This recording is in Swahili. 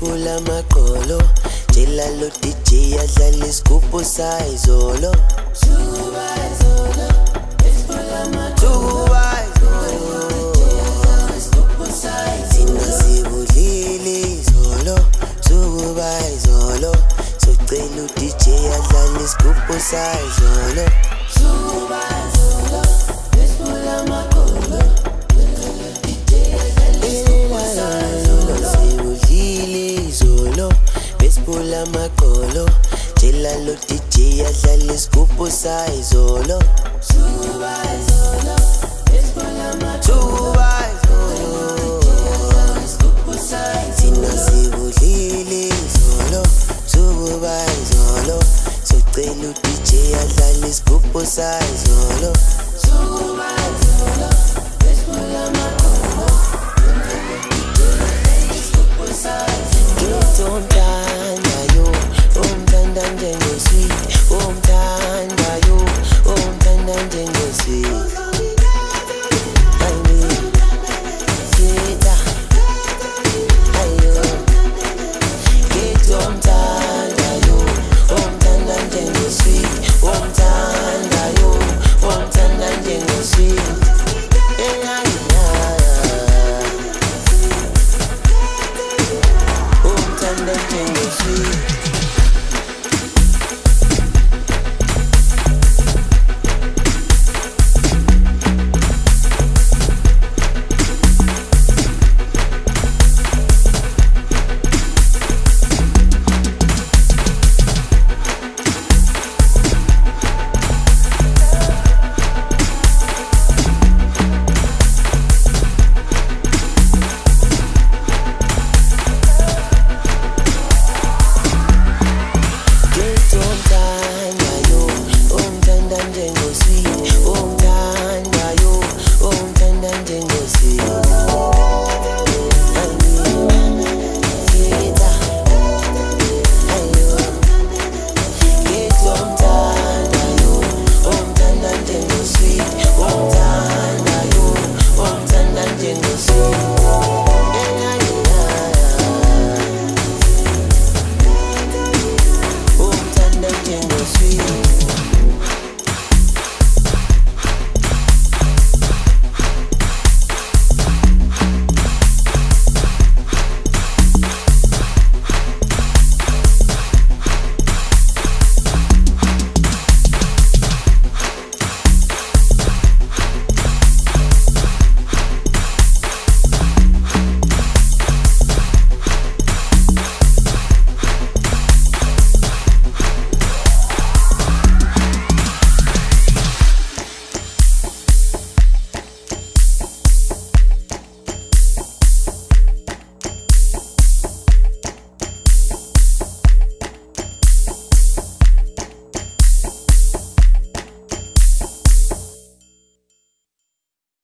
Besiphula amaqolo Tshela lo DJ adlala isigubhu sayizolo Sukuba izolo Besiphula amaqolo Thina sibudlile izolo Sukuba izolo Socela u-DJ adlala isigubhu sayizolo Sukuba izolo Besiphula amaqolo Besiphula amaqolo Tshela lo DJ adlala isigubhu sayizolo Sukuba izolo Besiphula amaqolo Thina sibudlile izolo Sukuba izolo Socela u-DJ adlala isigubhu sayizolo Sukuba izolo Besiphula amaqolo Umthandayo, umthanda njengosweet Umthandayo, umthanda njengosweet Hayi, sita Hayo, ngithi umthandayo, umthanda njengosweet Umthandayo, umthanda njengosweet Umthandayo, umthanda njengosweet